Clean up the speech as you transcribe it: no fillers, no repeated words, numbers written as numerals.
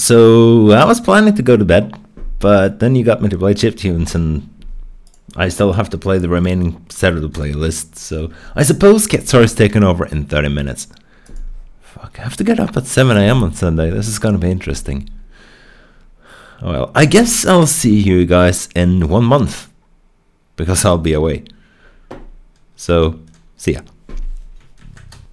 So I was planning to go to bed, but then you got me to play chiptunes, and I still have to play the remaining set of the playlist. So I suppose Ketsor's taken over in 30 minutes. Fuck, I have to get up at 7 a.m. on Sunday. This is gonna be interesting. Well, I guess I'll see you guys in 1 month, because I'll be away. So, see ya.